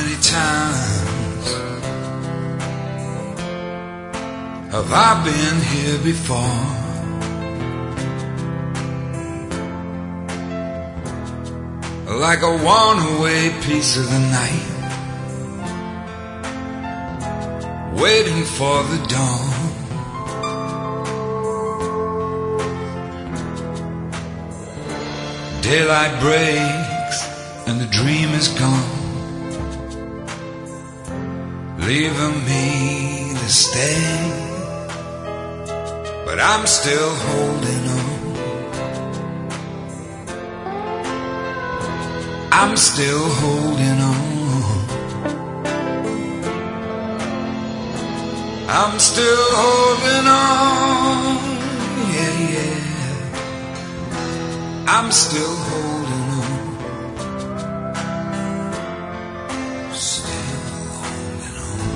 many times have I been here before? Like a worn-away piece of the night, waiting for the dawn. Daylight breaks and the dream is gone, leaving me to stay. But I'm still holding on. I'm still holding on. I'm still holding on. Yeah, yeah. I'm still holding on. Still holding on.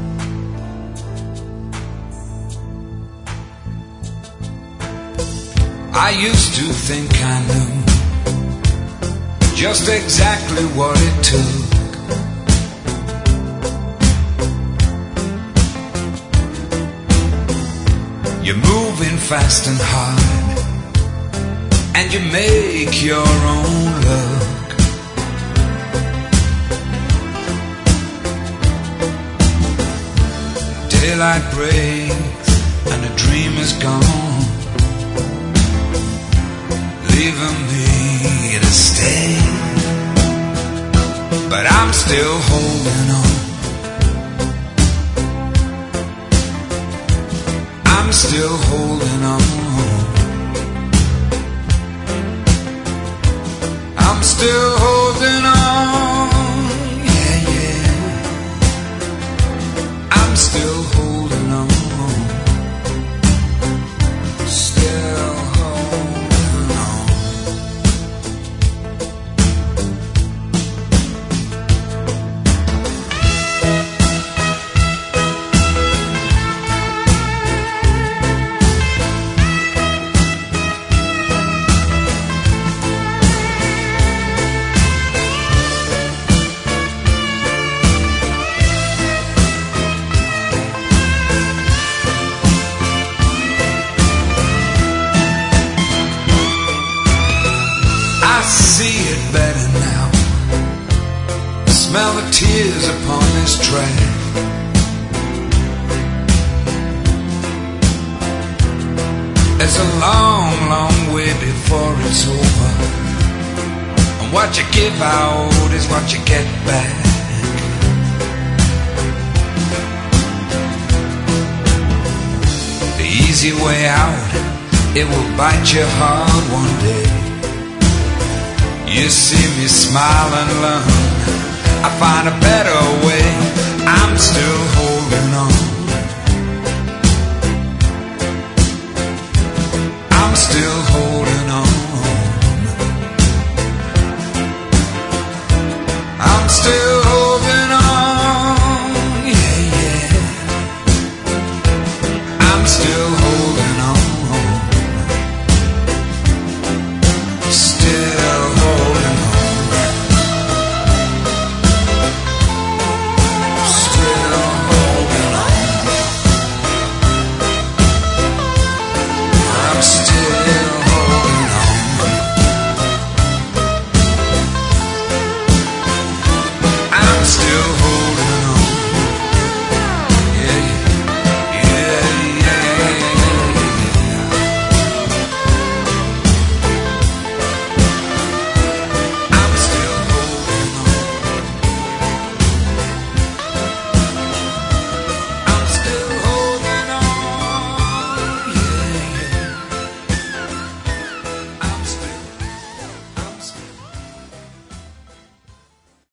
I used to think I knew just exactly what it took. You're moving fast and hard, and you make your own luck. Daylight breaks and the dream is gone, leaving me to stay. But I'm still holding on. I'm still holding on. I'm still holding on. Yeah, yeah. I'm still holding on. Still holding on. I see it better now. Smell the tears upon this track. There's a long, long way before it's over, and what you give out is what you get back. The easy way out, it will bite you hard one day. You see me smile and learn, I find a better way. I'm still holding on. I'm still holding on. I'm still